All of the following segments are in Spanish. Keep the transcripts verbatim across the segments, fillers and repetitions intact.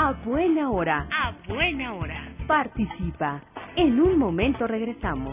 A buena hora. A buena hora. Participa. En un momento regresamos.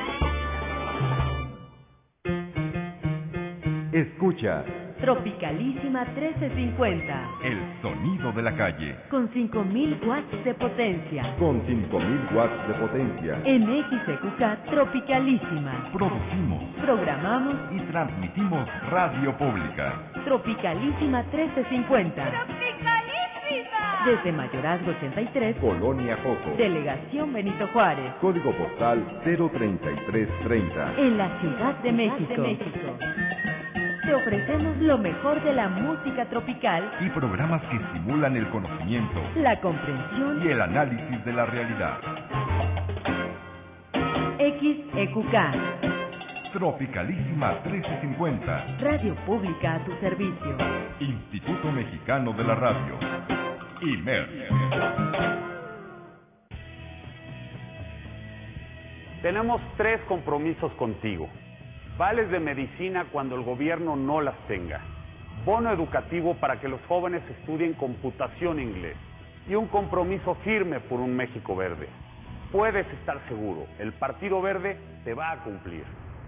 Escucha. Tropicalísima trece cincuenta. El sonido de la calle. Con cinco mil watts de potencia. Con cinco mil watts de potencia. En X E Q K Tropicalísima. Producimos, programamos y transmitimos radio pública. Tropicalísima trece cincuenta. ¡Tropicalísima! Desde Mayorazgo ochenta y tres. Colonia Joco. Delegación Benito Juárez. Código postal cero treinta y tres treinta. En la Ciudad de México. De México. Te ofrecemos lo mejor de la música tropical y programas que estimulan el conocimiento, la comprensión y el análisis de la realidad. X E Q K. Tropicalísima trece cincuenta. Radio pública a tu servicio. Instituto Mexicano de la Radio. I M E R. Tenemos tres compromisos contigo. Vales de medicina cuando el gobierno no las tenga. Bono educativo para que los jóvenes estudien computación e inglés. Y un compromiso firme por un México verde. Puedes estar seguro, el Partido Verde te va a cumplir.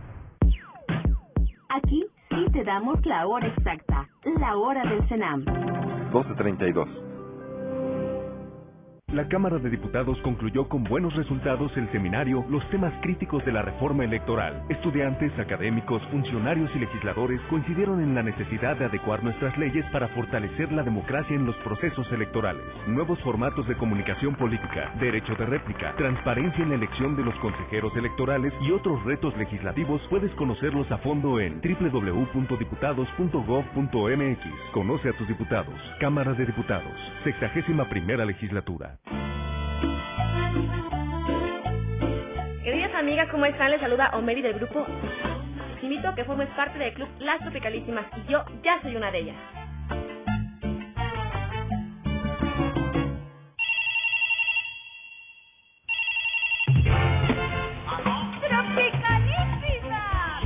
Aquí sí te damos la hora exacta, la hora del CENAM. doce treinta y dos. La Cámara de Diputados concluyó con buenos resultados el seminario Los temas críticos de la reforma electoral. Estudiantes, académicos, funcionarios y legisladores coincidieron en la necesidad de adecuar nuestras leyes para fortalecer la democracia en los procesos electorales. Nuevos formatos de comunicación política, derecho de réplica, transparencia en la elección de los consejeros electorales y otros retos legislativos. Puedes conocerlos a fondo en doble u doble u doble u punto diputados punto gob punto m x. Conoce a tus diputados. Cámara de Diputados. Sexagésima primera legislatura. Queridas amigas, ¿cómo están? Les saluda Omeri del grupo. Los invito a que formes parte del club Las Tropicalísimas y yo ya soy una de ellas. ¡Tropicalísima!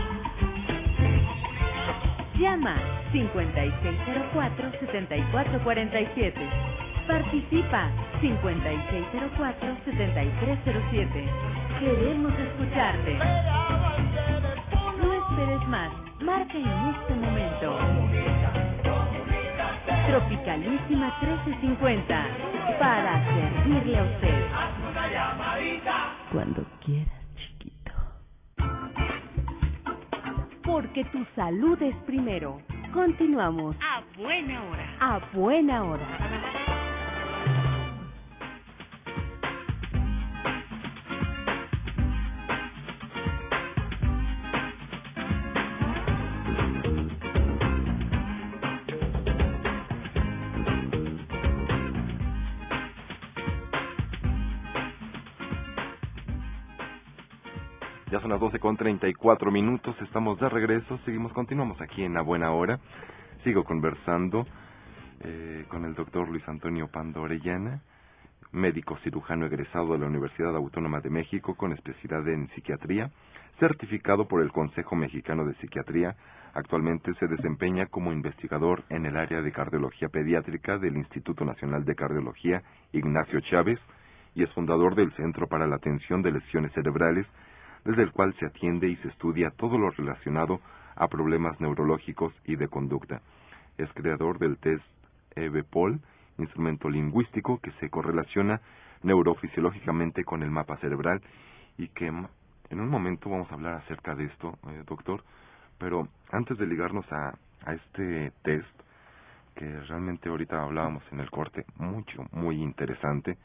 Llama cincuenta y seis cero cuatro, setenta y cuatro cuarenta y siete. Participa cincuenta y seis cero cuatro, setenta y tres cero siete. Queremos escucharte. No esperes más. Marca en este momento. Tropicalísima trece cincuenta. Para servirle a usted. Cuando quieras, chiquito. Porque tu salud es primero. Continuamos. A buena hora. A buena hora. Ya son las doce con treinta y cuatro minutos, estamos de regreso, seguimos, continuamos aquí en La Buena Hora. Sigo conversando eh, con el doctor Luis Antonio Pando Orellana, médico cirujano egresado de la Universidad Autónoma de México con especialidad en psiquiatría, certificado por el Consejo Mexicano de Psiquiatría. Actualmente se desempeña como investigador en el área de cardiología pediátrica del Instituto Nacional de Cardiología Ignacio Chávez y es fundador del Centro para la Atención de Lesiones Cerebrales, desde el cual se atiende y se estudia todo lo relacionado a problemas neurológicos y de conducta. Es creador del test E B P O L, instrumento lingüístico que se correlaciona neurofisiológicamente con el mapa cerebral y que en un momento vamos a hablar acerca de esto, eh, doctor, pero antes de ligarnos a, a este test, que realmente ahorita hablábamos en el corte, mucho, muy interesante,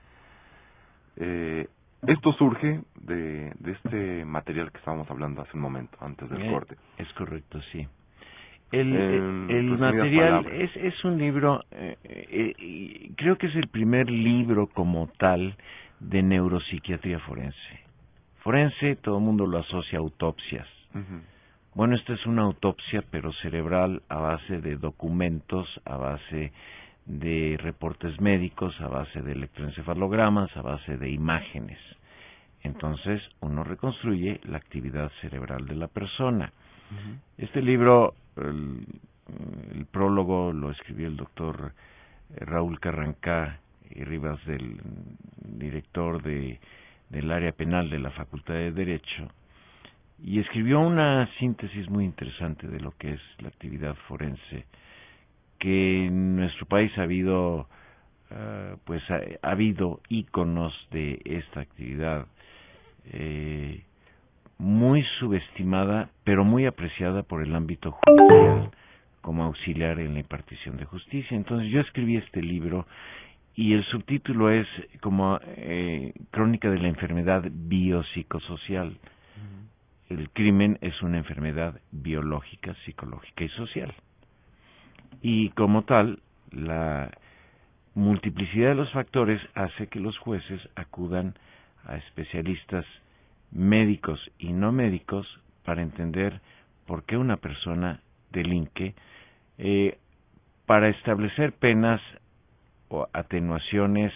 eh, esto surge de, de este material que estábamos hablando hace un momento, antes del eh, corte. Es correcto, sí. El, En el material es, es un libro, eh, eh, creo que es el primer libro como tal de neuropsiquiatría forense. Forense, todo el mundo lo asocia a autopsias. Uh-huh. Bueno, esta es una autopsia, pero cerebral, a base de documentos, a base de reportes médicos, a base de electroencefalogramas, a base de imágenes. Entonces, uno reconstruye la actividad cerebral de la persona. Uh-huh. Este libro, el, el prólogo lo escribió el doctor Raúl Carrancá, Rivas, del director de, del área penal de la Facultad de Derecho, y escribió una síntesis muy interesante de lo que es la actividad forense, que en nuestro país ha habido, uh, pues ha, ha habido íconos de esta actividad, eh, muy subestimada, pero muy apreciada por el ámbito judicial como auxiliar en la impartición de justicia. Entonces yo escribí este libro y el subtítulo es como eh, Crónica de la enfermedad biopsicosocial. Uh-huh. El crimen es una enfermedad biológica, psicológica y social. Y como tal, la multiplicidad de los factores hace que los jueces acudan a especialistas médicos y no médicos para entender por qué una persona delinque, eh, para establecer penas o atenuaciones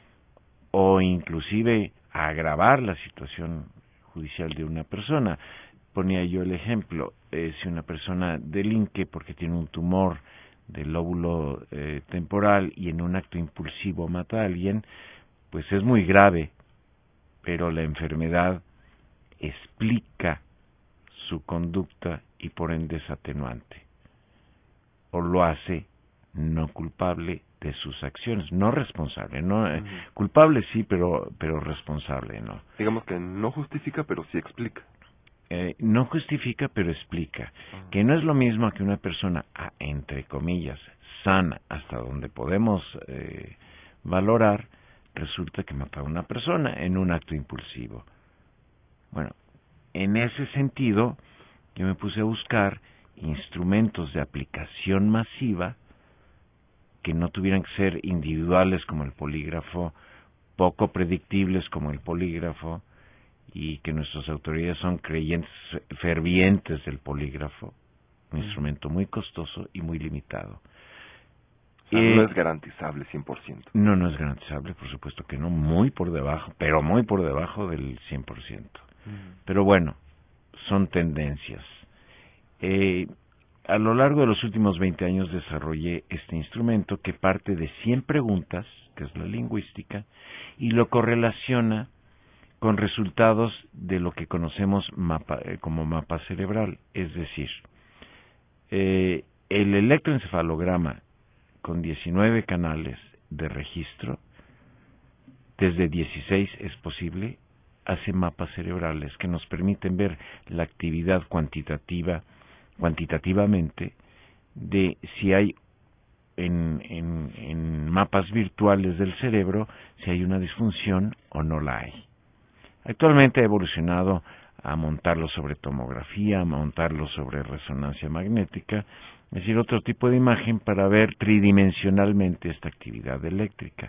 o inclusive agravar la situación judicial de una persona. Ponía yo el ejemplo, eh, si una persona delinque porque tiene un tumor del lóbulo eh, temporal y en un acto impulsivo mata a alguien, pues es muy grave, pero la enfermedad explica su conducta y por ende es atenuante, o lo hace no culpable de sus acciones, no responsable, no uh-huh. culpable sí, pero pero responsable no. Digamos que no justifica, pero sí explica. Eh, no justifica, pero explica, uh-huh. que no es lo mismo que una persona, ah, entre comillas, sana, hasta donde podemos eh, valorar, resulta que mata a una persona en un acto impulsivo. Bueno, en ese sentido, yo me puse a buscar instrumentos de aplicación masiva que no tuvieran que ser individuales como el polígrafo, poco predictibles como el polígrafo, y que nuestras autoridades son creyentes fervientes del polígrafo, un instrumento muy costoso y muy limitado. O sea, eh, no es garantizable cien por ciento. No, no es garantizable, por supuesto que no, muy por debajo, pero muy por debajo del cien por ciento. Mm. Pero bueno, son tendencias. Eh, a lo largo de los últimos veinte años desarrollé este instrumento que parte de cien preguntas, que es la lingüística, y lo correlaciona con resultados de lo que conocemos mapa, eh, como mapa cerebral, es decir, eh, el electroencefalograma con diecinueve canales de registro, desde dieciséis es posible, hace mapas cerebrales que nos permiten ver la actividad cuantitativa, cuantitativamente, de si hay en, en, en mapas virtuales del cerebro, si hay una disfunción o no la hay. Actualmente ha evolucionado a montarlo sobre tomografía, a montarlo sobre resonancia magnética, es decir, otro tipo de imagen para ver tridimensionalmente esta actividad eléctrica.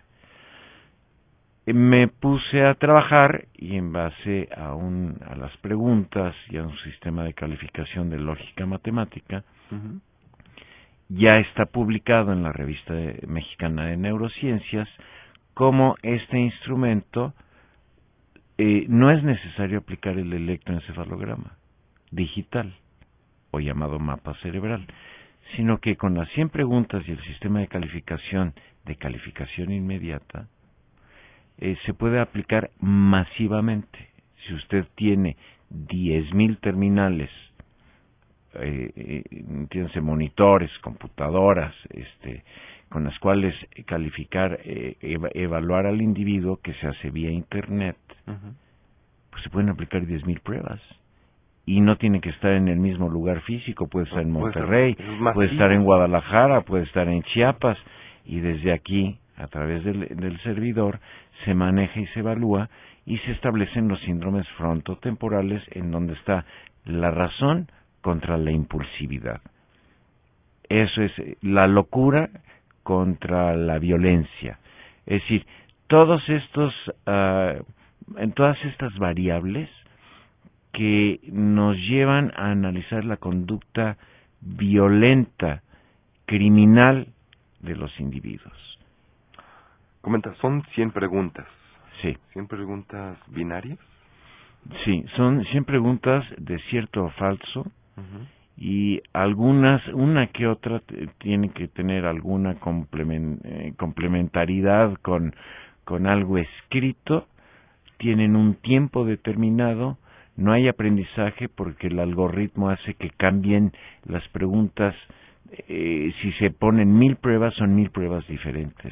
Me puse a trabajar y en base a, un, a las preguntas y a un sistema de calificación de lógica matemática, uh-huh. ya está publicado en la Revista Mexicana de Neurociencias cómo este instrumento eh, no es necesario aplicar el electroencefalograma digital o llamado mapa cerebral, sino que con las cien preguntas y el sistema de calificación de calificación inmediata, Eh, se puede aplicar masivamente. Si usted tiene diez mil terminales, eh, eh, entiéndase, monitores, computadoras, este, con las cuales calificar, eh, eva- evaluar al individuo, que se hace vía internet, uh-huh. pues se pueden aplicar diez mil pruebas. Y no tiene que estar en el mismo lugar físico, puede estar en Monterrey, puede, puede estar en Guadalajara, puede estar en Chiapas, y desde aquí, a través del, del servidor, se maneja y se evalúa y se establecen los síndromes frontotemporales en donde está la razón contra la impulsividad. Eso es la locura contra la violencia. Es decir, todos estos, uh, en todas estas variables que nos llevan a analizar la conducta violenta, criminal de los individuos. Comenta, son cien preguntas. Sí. ¿cien preguntas binarias? Sí, son cien preguntas de cierto o falso, uh-huh. y algunas, una que otra t- tiene que tener alguna complemen, eh, complementariedad con, con algo escrito, tienen un tiempo determinado, no hay aprendizaje porque el algoritmo hace que cambien las preguntas, eh, si se ponen mil pruebas son mil pruebas diferentes.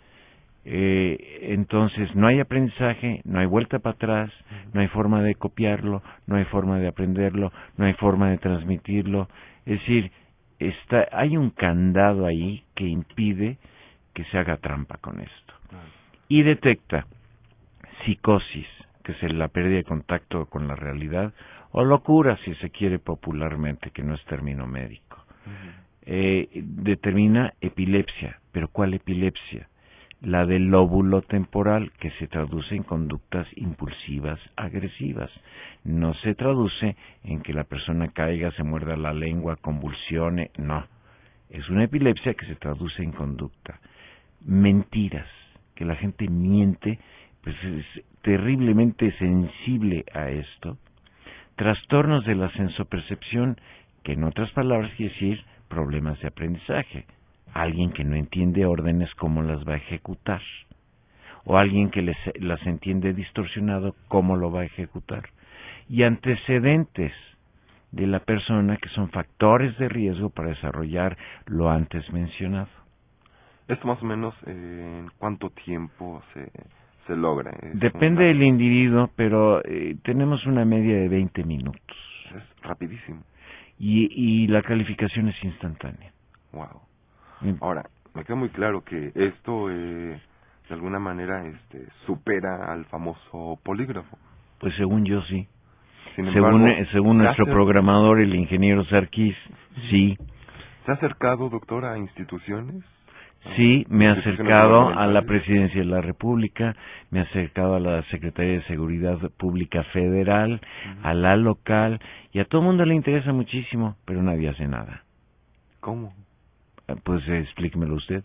Eh, entonces no hay aprendizaje, no hay vuelta para atrás, no hay forma de copiarlo, no hay forma de aprenderlo, no hay forma de transmitirlo. Es decir, está, hay un candado ahí que impide que se haga trampa con esto. Y detecta psicosis, que es la pérdida de contacto con la realidad, o locura, si se quiere popularmente, que no es término médico. Uh-huh. Eh, determina epilepsia, pero ¿cuál epilepsia? La del lóbulo temporal, que se traduce en conductas impulsivas agresivas. No se traduce en que la persona caiga, se muerda la lengua, convulsione, no. Es una epilepsia que se traduce en conducta. Mentiras, que la gente miente, pues es terriblemente sensible a esto. Trastornos de la sensopercepción, que en otras palabras quiere decir problemas de aprendizaje. Alguien que no entiende órdenes, ¿cómo las va a ejecutar? O alguien que les, las entiende distorsionado, ¿cómo lo va a ejecutar? Y antecedentes de la persona, que son factores de riesgo para desarrollar lo antes mencionado. ¿Esto más o menos eh, en cuánto tiempo se, se logra? Depende del individuo, pero eh, tenemos una media de veinte minutos. Es rapidísimo. Y, y la calificación es instantánea. Wow. Ahora, me queda muy claro que esto eh, de alguna manera este, supera al famoso polígrafo. Pues según yo sí. Sin embargo, según eh, según nuestro hace... programador, el ingeniero Sarkis, sí. ¿Se ha acercado, doctor, a instituciones? Sí, me ha acercado a la Presidencia de la República, me ha acercado a la Secretaría de Seguridad Pública Federal, uh-huh. a la local, y a todo el mundo le interesa muchísimo, pero nadie hace nada. ¿Cómo? Pues eh, explíquemelo usted.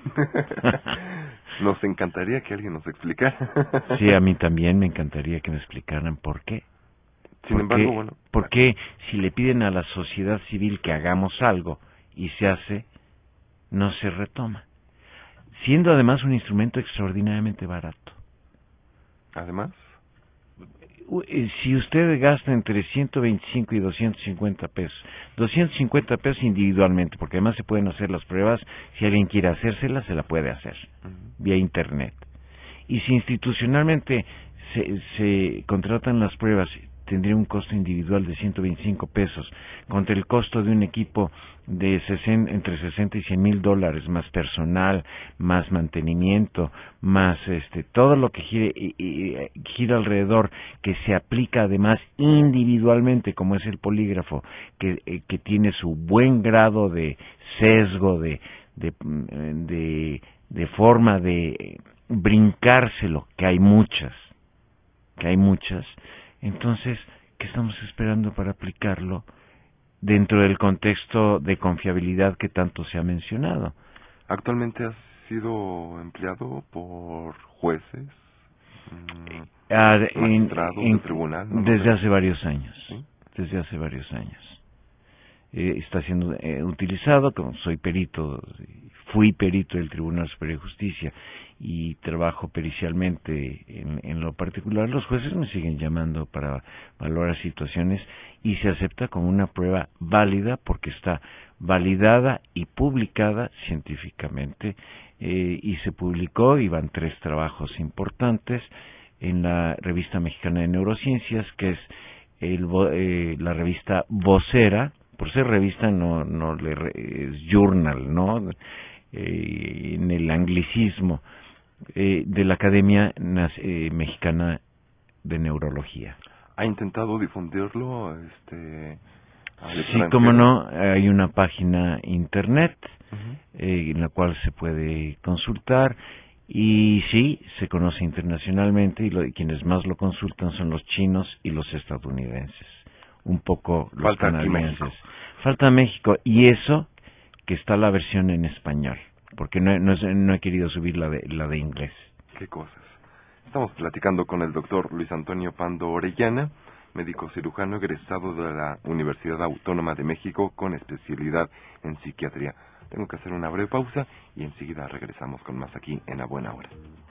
Nos encantaría que alguien nos explicara. Sí, a mí también me encantaría que me explicaran por qué. Sin embargo, bueno. ¿Por qué si le piden a la sociedad civil que hagamos algo y se hace, no se retoma? Siendo además un instrumento extraordinariamente barato. Además, si usted gasta entre ciento veinticinco y doscientos cincuenta pesos, doscientos cincuenta pesos individualmente, porque además se pueden hacer las pruebas, si alguien quiere hacérselas, se la puede hacer, uh-huh. vía internet. Y si institucionalmente se, se contratan las pruebas, tendría un costo individual de ciento veinticinco pesos, contra el costo de un equipo de sesenta, entre sesenta y cien mil dólares, más personal, más mantenimiento, más este todo lo que gire, y, y, gira alrededor, que se aplica además individualmente, como es el polígrafo, que, eh, que tiene su buen grado de sesgo, de, de, de, de forma de brincárselo, que hay muchas, que hay muchas. Entonces, ¿qué estamos esperando para aplicarlo dentro del contexto de confiabilidad que tanto se ha mencionado? ¿Actualmente ha sido empleado por jueces, mmm, ah, magistrados en, en, del tribunal? ¿No? Desde hace varios años. ¿Sí? Desde hace varios años. Eh, está siendo eh, utilizado, como soy perito, fui perito del Tribunal Superior de Justicia y trabajo pericialmente en, en lo particular, los jueces me siguen llamando para valorar situaciones y se acepta como una prueba válida porque está validada y publicada científicamente, eh, y se publicó, y van tres trabajos importantes en la Revista Mexicana de Neurociencias, que es el, eh, la revista vocera, por ser revista no, no le, es journal, ¿no? Eh, en el anglicismo, eh, de la Academia eh, Mexicana de Neurología. ¿Ha intentado difundirlo? Este, sí, como no, hay una página internet, uh-huh. eh, en la cual se puede consultar, y sí, se conoce internacionalmente, y, lo, y quienes más lo consultan son los chinos y los estadounidenses, un poco los Falta canadienses. México. Falta México, y eso que está la versión en español, porque no, no, no he querido subir la de, la de inglés. Qué cosas. Estamos platicando con el doctor Luis Antonio Pando Orellana, médico cirujano egresado de la Universidad Autónoma de México con especialidad en psiquiatría. Tengo que hacer una breve pausa y enseguida regresamos con más aquí en A Buena Hora.